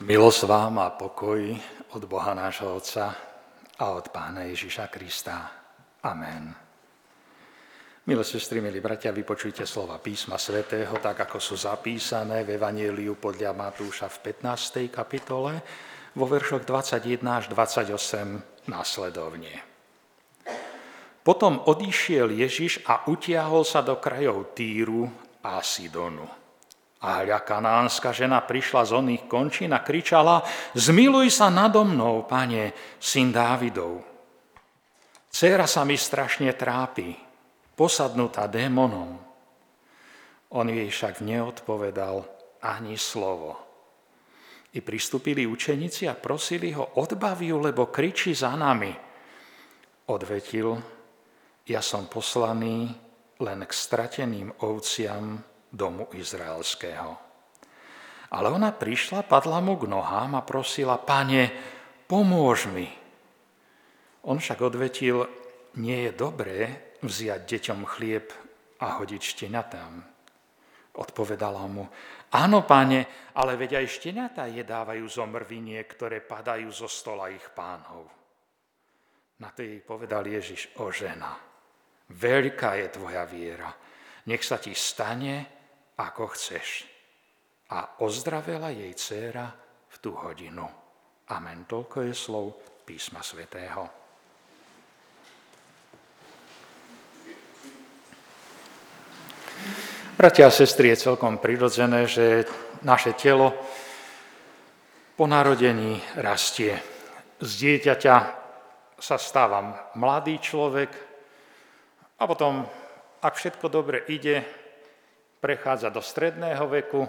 Milosť vám a pokoj od Boha nášho Otca a od Pána Ježiša Krista. Amen. Milé sestry, milí bratia, vypočujte slova písma svätého, tak ako sú zapísané v Evanjeliu podľa Matúša v 15. kapitole, vo veršoch 21 až 28 následovne. Potom odišiel Ježiš a utiahol sa do krajov Týru a Sidonu. A hľa, kanánska žena prišla z oných končín a kričala: Zmiluj sa nado mnou, Pane, syn Dávidov. Dcéra sa mi strašne trápi, posadnutá démonom. On jej však neodpovedal ani slovo. I pristúpili učeníci a prosili ho: Odbav ju, lebo kričí za nami. Odvetil: Ja som poslaný len k strateným ovciam domu izraelského. Ale ona prišla, padla mu k nohám a prosila: Pane, pomôž mi. On však odvetil: Nie je dobré vziať deťom chlieb a hodiť šteniatám. Odpovedala mu: Áno, Pane, ale veď aj šteniatá jedávajú zo mrviniek, ktoré padajú zo stola ich pánov. Na to jej povedal Ježiš: O žena, veľká je tvoja viera, nech sa ti stane, ako chceš. A ozdravela jej dcéra v tú hodinu. Amen. Toľko je slov písma svätého. Bratia a sestry, je celkom prirodzené, že naše telo po narodení rastie. Z dieťaťa sa stáva mladý človek a potom, ak všetko dobre ide, prechádza do stredného veku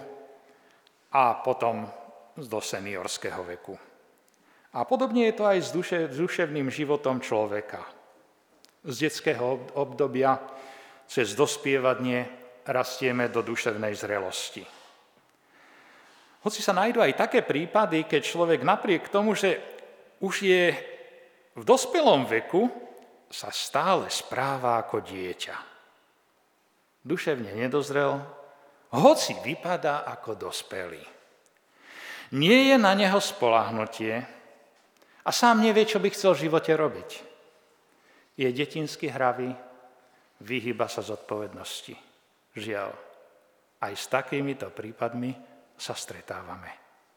a potom do seniorského veku. A podobne je to aj s duševným životom človeka. Z detského obdobia cez dospievanie rastieme do duševnej zrelosti. Hoci sa nájdú aj také prípady, keď človek napriek tomu, že už je v dospelom veku, sa stále správa ako dieťa. Duševne nedozrel, hoci vypadá ako dospelý. Nie je na neho spoľahnutie a sám nevie, čo by chcel v živote robiť. Je detinsky hravý, vyhýba sa zodpovednosti. Žiaľ, aj s takýmito prípadmi sa stretávame.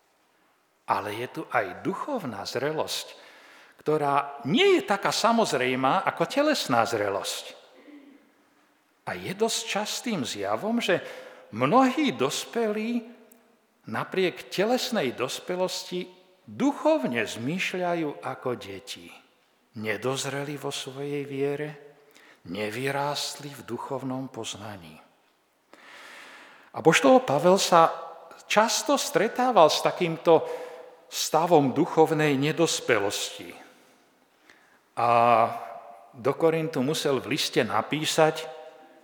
Ale je tu aj duchovná zrelosť, ktorá nie je taká samozrejmá ako telesná zrelosť. A je dosť častým zjavom, že mnohí dospelí napriek telesnej dospelosti duchovne zmýšľajú ako deti. Nedozreli vo svojej viere, nevyrástli v duchovnom poznaní. Apoštol Pavel sa často stretával s takýmto stavom duchovnej nedospelosti. A do Korintu musel v liste napísať,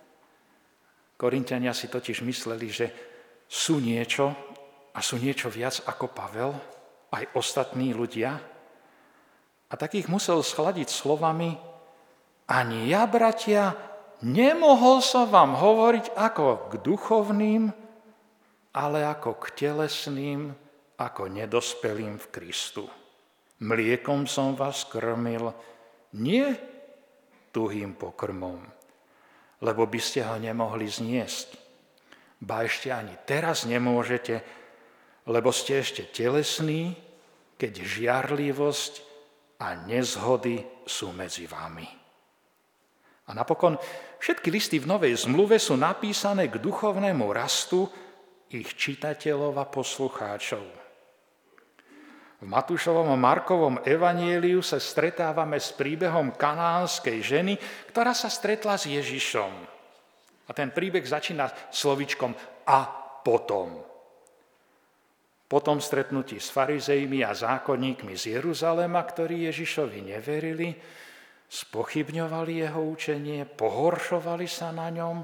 Korinťania si totiž mysleli, že sú niečo a sú niečo viac ako Pavel, aj ostatní ľudia. A takých musel schladiť slovami: Ani ja, bratia, nemohol som vám hovoriť ako k duchovným, ale ako k telesným, ako nedospelým v Kristu. Mliekom som vás krmil, nie tuhým pokrmom, lebo by ste ho nemohli zniesť. Ba ešte ani teraz nemôžete, lebo ste ešte telesní, keď žiarlivosť a nezhody sú medzi vami. A napokon všetky listy v Novej zmluve sú napísané k duchovnému rastu ich čitateľov a poslucháčov. V Matúšovom a Markovom evanjeliu sa stretávame s príbehom kanánskej ženy, ktorá sa stretla s Ježišom. A ten príbeh začína slovíčkom a potom. Po tom stretnutí s farizejmi a zákonníkmi z Jeruzalema, ktorí Ježišovi neverili, spochybňovali jeho učenie, pohoršovali sa na ňom.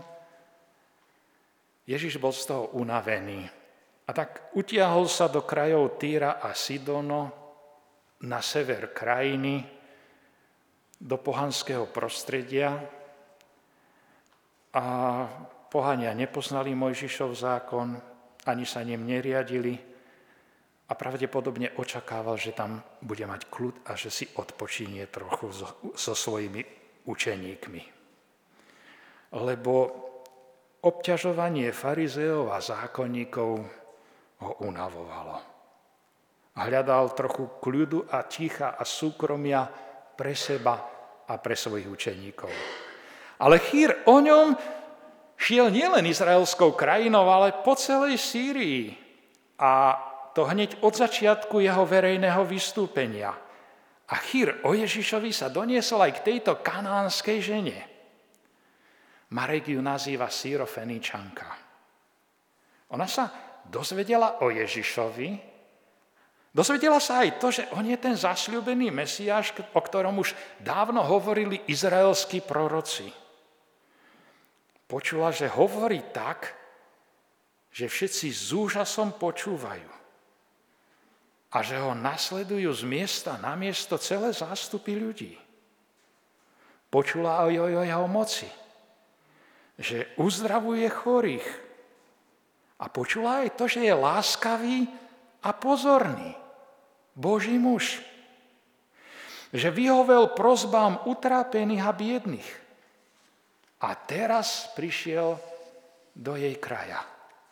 Ježiš bol z toho unavený. A tak utiahol sa do krajov Týra a Sidono, na sever krajiny, do pohanského prostredia. A pohania nepoznali Mojžišov zákon, ani sa ním neriadili. a pravdepodobne očakával, že tam bude mať kľud a že si odpočinie trochu so svojimi učeníkmi. Lebo obťažovanie farizeov a zákonníkov ho unavovalo. Hľadal trochu kľudu a ticha a súkromia pre seba a pre svojich učeníkov. Ale chýr o ňom šiel nielen izraelskou krajinou, ale po celej Sýrii. A to hneď od začiatku jeho verejného vystúpenia. A chýr o Ježišovi sa doniesol aj k tejto kanánskej žene. Marek ju nazýva Sýrofeničanka. Ona sa dozvedela o Ježišovi, dozvedela sa aj to, že on je ten zasľúbený Mesiáš, o ktorom už dávno hovorili izraelskí proroci. Počula, že hovorí tak, že všetci s úžasom počúvajú a že ho nasledujú z miesta na miesto celé zástupy ľudí. Počula aj o jeho moci, že uzdravuje chorých a počula aj to, že je láskavý a pozorný Boží muž, že vyhovel prosbám utrápených a biedných. A teraz prišiel do jej kraja.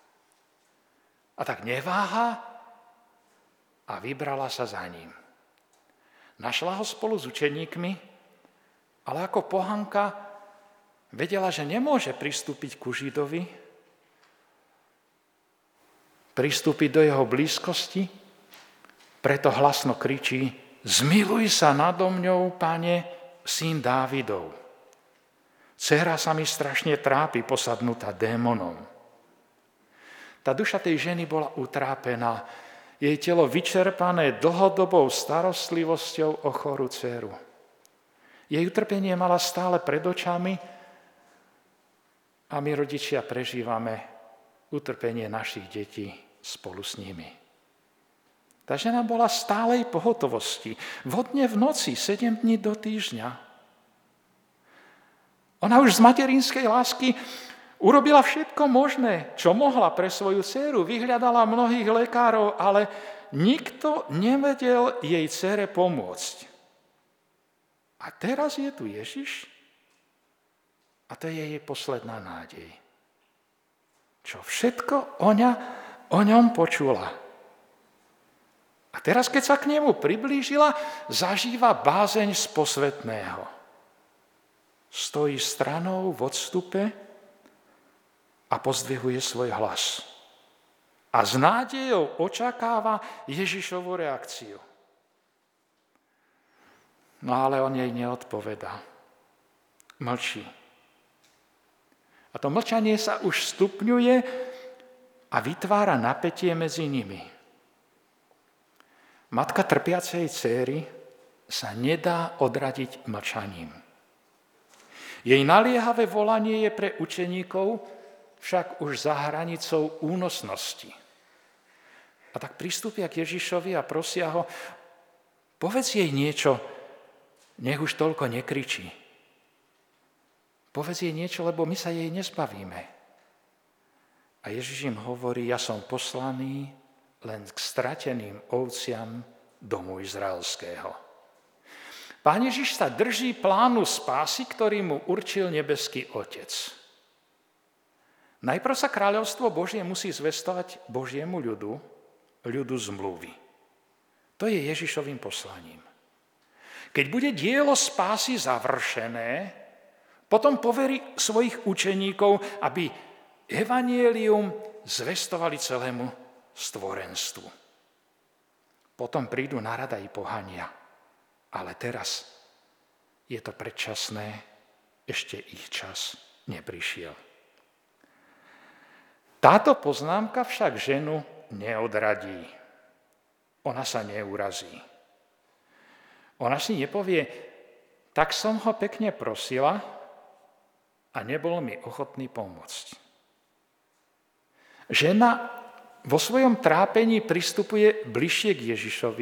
A tak neváha a vybrala sa za ním. Našla ho spolu s učeníkmi, ale ako pohanka vedela, že nemôže pristúpiť ku Židovi, pristúpiť do jeho blízkosti, preto hlasno kričí: Zmiluj sa nado mňou, Pane, syn Dávidov. Dcéra sa mi strašne trápi, posadnutá démonom. Tá duša tej ženy bola utrápená, jej telo vyčerpané dlhodobou starostlivosťou o chorú dcéru. Jej utrpenie mala stále pred očami a my, rodičia, prežívame utrpenie našich detí spolu s nimi. Tá žena bola v stálej pohotovosti, vodne v noci, 7 dní do týždňa. Ona už z materinskej lásky urobila všetko možné, čo mohla pre svoju dcéru. Vyhľadala mnohých lekárov, ale nikto nevedel jej dcére pomôcť. A teraz je tu Ježiš a to je jej posledná nádej. Čo všetko o ňom počula. A teraz, keď sa k nemu priblížila, zažíva bázeň z posvätného. Stojí stranou v odstupe a pozdvihuje svoj hlas. A s nádejou očakáva Ježišovu reakciu. No ale on jej neodpovedá. Mlčí. A to mlčanie sa už stupňuje a vytvára napätie medzi nimi. Matka trpiacej dcéry sa nedá odradiť mlčaním. Jej naliehavé volanie je pre učeníkov však už za hranicou únosnosti. A tak pristúpia k Ježišovi a prosia ho: povedz jej niečo, nech už toľko nekričí. Povedz jej niečo, lebo my sa jej nezbavíme. A Ježiš im hovorí: ja som poslaný len k strateným ovciam domu izraelského. Pán Ježiš sa drží plánu spásy, ktorý mu určil nebeský Otec. Najprv sa kráľovstvo Božie musí zvestovať Božiemu ľudu zmluvy. To je Ježišovým poslaním. Keď bude dielo spásy završené, potom poverí svojich učeníkov, aby evanjelium zvestovali celému stvorenstvu. Potom prídu na rad aj pohania. Ale teraz je to predčasné, ešte ich čas neprišiel. Táto poznámka však ženu neodradí. Ona sa neurazí. Ona si nepovie: tak som ho pekne prosila a nebol mi ochotný pomôcť. Žena vo svojom trápení pristupuje bližšie k Ježišovi,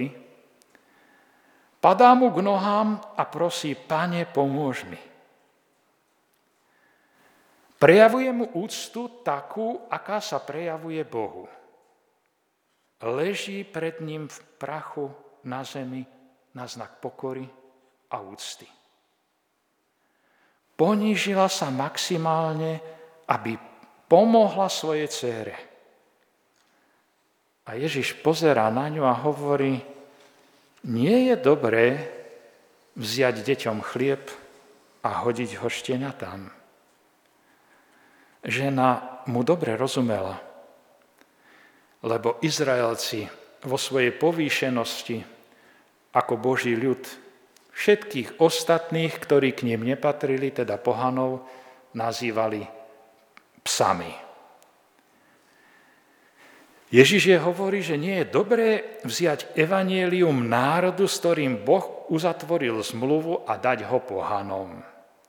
padá mu k nohám a prosí: Pane, pomôž mi. Prejavuje mu úctu takú, aká sa prejavuje Bohu. leží pred ním v prachu na zemi na znak pokory a úcty. Ponížila sa maximálne, aby pomohla svojej dcére. A Ježiš pozerá na ňu a hovorí, nie je dobré vziať deťom chlieb a hodiť ho šteniatám. Žena mu dobre rozumela, lebo Izraelci vo svojej povýšenosti ako Boží ľud všetkých ostatných, ktorí k nim nepatrili, teda pohanov, nazývali psami. Ježiš hovorí, že nie je dobré vziať evanjelium národu, s ktorým Boh uzatvoril zmluvu a dať ho pohanom.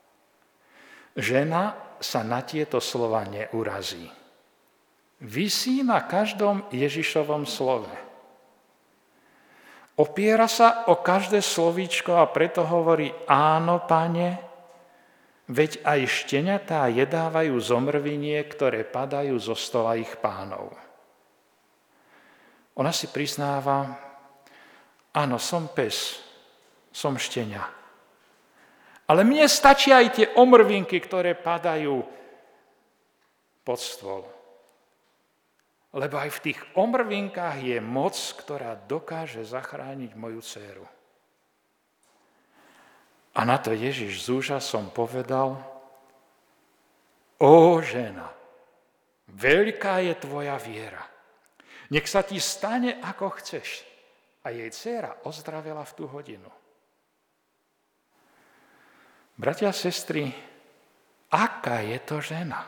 Žena sa na tieto slova neurazí. Visí na každom Ježišovom slove. Opiera sa o každé slovíčko a preto hovorí, áno, Pane, veď aj šteniatá jedávajú zomrvinie, ktoré padajú zo stola ich pánov. Ona si priznáva, áno, som pes, som štenia. Ale mne stačia aj tie omrvinky, ktoré padajú pod stôl. Lebo aj v tých omrvinkách je moc, ktorá dokáže zachrániť moju dcéru. A na to Ježiš s úžasom povedal, ó žena, veľká je tvoja viera. Nech sa ti stane, ako chceš. A jej dcéra ozdravela v tú hodinu. Bratia a sestry, aká je to žena?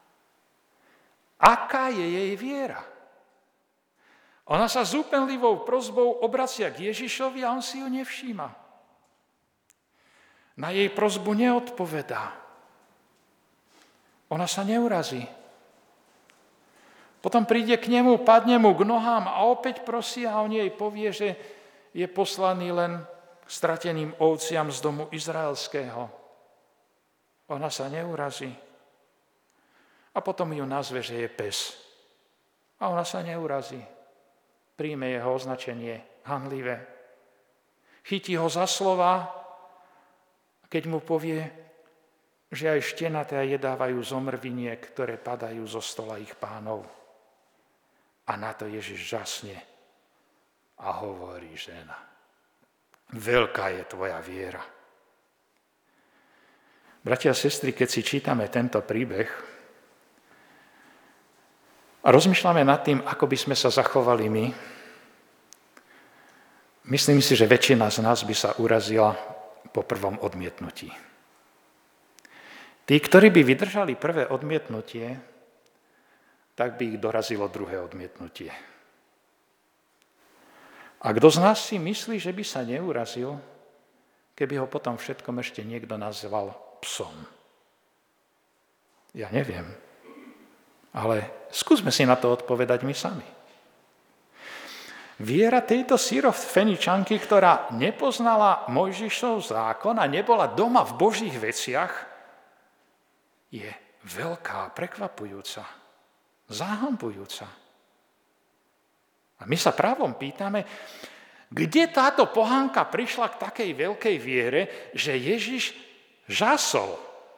Aká je jej viera? Ona sa s úpenlivou prosbou obracia k Ježišovi a on si ju nevšíma. Na jej prosbu neodpovedá. Ona sa neurazí. Potom príde k nemu, padne mu k nohám a opäť prosí a on jej povie, že je poslaný len k strateným ovciam z domu izraelského. Ona sa neurazí. A potom ju nazve, že je pes. A ona sa neurazí. Príjme jeho označenie hanlivé. Chytí ho za slova, keď mu povie, že aj šteniatá jedávajú zomrviniek, ktoré padajú zo stola ich pánov. A na to Ježiš žasne a hovorí, žena, veľká je tvoja viera. Bratia a sestry, keď si čítame tento príbeh a rozmýšľame nad tým, ako by sme sa zachovali my, myslím si, že väčšina z nás by sa urazila po prvom odmietnutí. Tí, ktorí by vydržali prvé odmietnutie, tak by ich dorazilo druhé odmietnutie. A kto z nás si myslí, že by sa neurazil, keby ho potom všetkom ešte niekto nazval psom? Ja neviem, ale skúsme si na to odpovedať my sami. Viera tejto Syrofeničanky, ktorá nepoznala Mojžišov zákon a nebola doma v Božích veciach, je veľká, prekvapujúca, zahambujúca. A my sa právom pýtame, kde táto pohánka prišla k takej veľkej viere, že Ježiš žasol.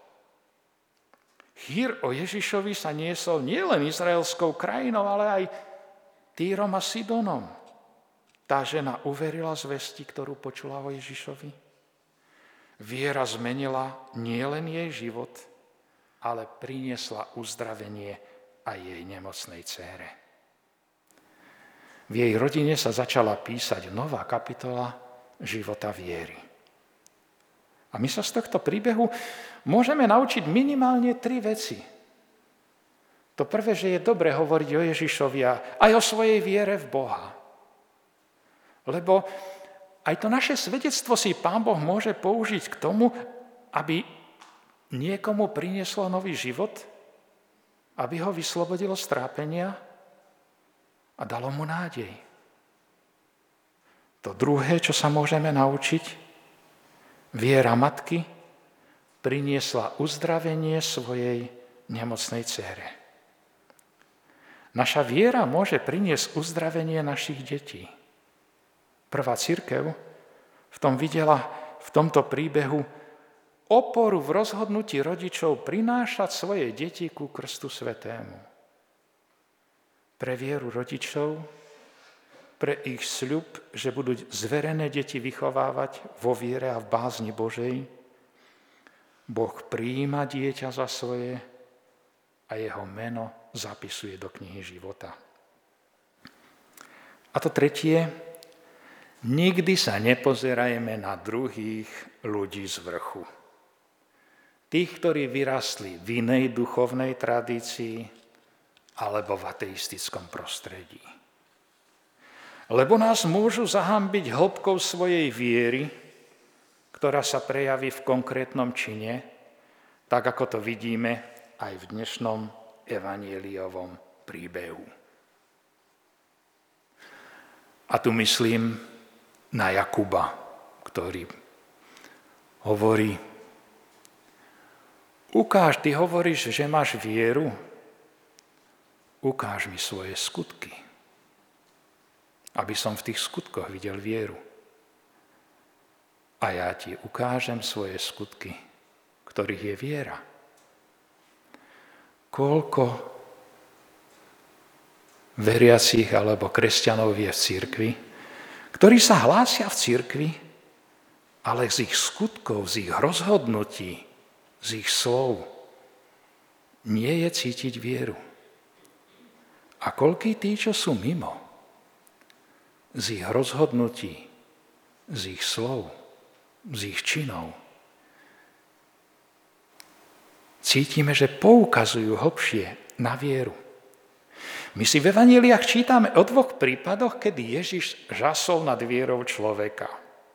Chýr o Ježišovi sa niesol nielen izraelskou krajinou, ale aj Týrom a Sidonom. Tá žena uverila zvesti, ktorú počula o Ježišovi. Viera zmenila nielen jej život, ale priniesla uzdravenie aj jej nemocnej dcére. V jej rodine sa začala písať nová kapitola života viery. A my sa z tohto príbehu môžeme naučiť minimálne 3 veci. To prvé, že je dobre hovoriť o Ježišovi a aj o svojej viere v Boha. Lebo aj to naše svedectvo si Pán Boh môže použiť k tomu, aby niekomu prinieslo nový život, aby ho vyslobodilo z trápenia a dalo mu nádej. To druhé, čo sa môžeme naučiť, viera matky priniesla uzdravenie svojej nemocnej dcére. Naša viera môže priniesť uzdravenie našich detí. Prvá cirkev v tom videla v tomto príbehu oporu v rozhodnutí rodičov prinášať svoje deti ku Krstu Svätému. Pre vieru rodičov, pre ich sľub, že budú zverené deti vychovávať vo viere a v bázni Božej, Boh prijíma dieťa za svoje a jeho meno zapisuje do knihy života. A to tretie, nikdy sa nepozerajme na druhých ľudí z vrchu. Tých, ktorí vyrastli v inej duchovnej tradícii alebo v ateistickom prostredí. Lebo nás môžu zahanbiť hĺbkou svojej viery, ktorá sa prejaví v konkrétnom čine, tak ako to vidíme aj v dnešnom evanjeliovom príbehu. A tu myslím na Jakuba, ktorý hovorí: ukáž, ty hovoríš, že máš vieru, ukáž mi svoje skutky, aby som v tých skutkoch videl vieru. A ja ti ukážem svoje skutky, ktorých je viera. Koľko veriacich alebo kresťanov je v cirkvi, ktorí sa hlásia v cirkvi, ale z ich skutkov, z ich rozhodnutí, z ich slov nie je cítiť vieru. A koľkí tí, čo sú mimo, z ich rozhodnutí, z ich slov, z ich činov, cítime, že poukazujú hlbšie na vieru. My si v evanjeliách čítame o dvoch prípadoch, kedy Ježiš žasol nad vierou človeka.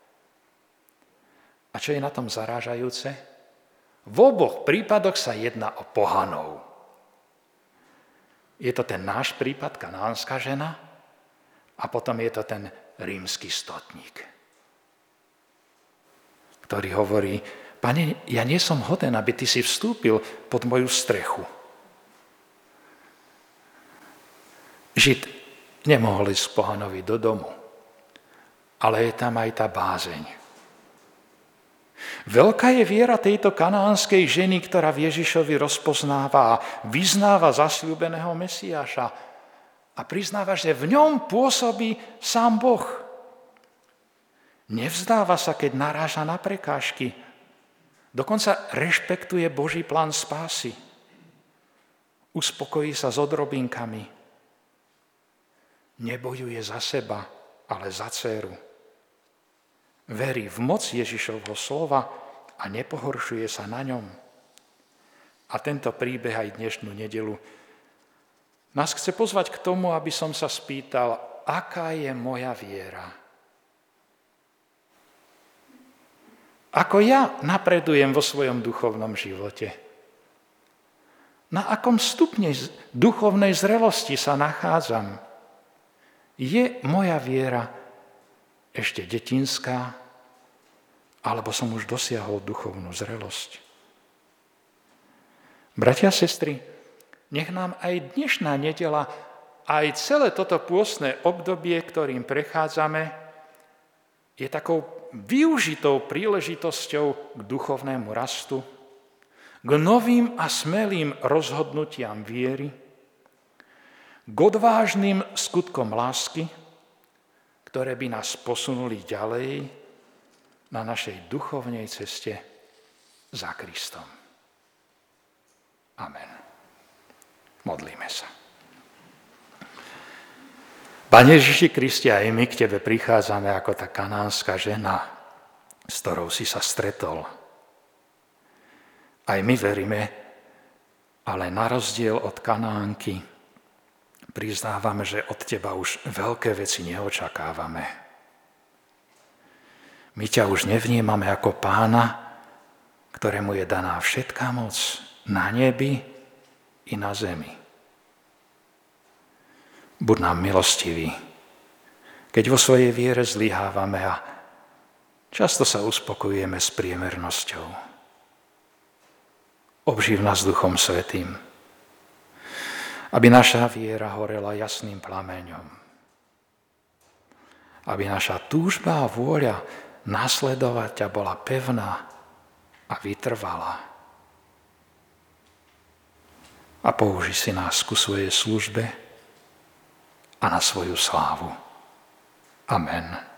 A čo je na tom zarážajúce? V oboch prípadoch sa jedná o pohanov. Je to ten náš prípad, kanánska žena, a potom je to ten rímsky stotník, ktorý hovorí: Pane, ja nie som hoden, aby ty si vstúpil pod moju strechu. Žid nemohol ísť pohanovi do domu, ale je tam aj tá bázeň. Veľká je viera tejto kanánskej ženy, ktorá v Ježišovi rozpoznáva a vyznáva zasľúbeného Mesiáša a priznáva, že v ňom pôsobí sám Boh. Nevzdáva sa, keď naráža na prekážky. Dokonca rešpektuje Boží plán spásy. Uspokojí sa s odrobinkami. Nebojuje za seba, ale za dcéru. Verí v moc Ježišovho slova a nepohoršuje sa na ňom. A tento príbeh aj dnešnú nedeľu nás chce pozvať k tomu, aby som sa spýtal, aká je moja viera. Ako ja napredujem vo svojom duchovnom živote? Na akom stupni duchovnej zrelosti sa nachádzam? Je moja viera ešte detinská, alebo som už dosiahol duchovnú zrelosť? Bratia a sestry, nech nám aj dnešná nedeľa, aj celé toto pôstne obdobie, ktorým prechádzame, je takou využitou príležitosťou k duchovnému rastu, k novým a smelým rozhodnutiam viery, k odvážnym skutkom lásky, ktoré by nás posunuli ďalej na našej duchovnej ceste za Kristom. Amen. Modlíme sa. Pane Ježiši Kriste, aj my k Tebe prichádzame ako tá kanánska žena, s ktorou si sa stretol. Aj my veríme, ale na rozdiel od Kanánky priznávame, že od Teba už veľké veci neočakávame. My ťa už nevnímame ako Pána, ktorému je daná všetká moc na nebi i na zemi. Buď nám milostivý, keď vo svojej viere zlyhávame a často sa uspokojujeme s priemernosťou. Obživ nás Duchom Svätým. Aby naša viera horela jasným plameňom. Aby naša túžba a vôľa nasledovať ťa bola pevná a vytrvalá. A použij si nás ku svojej službe a na svoju slávu. Amen.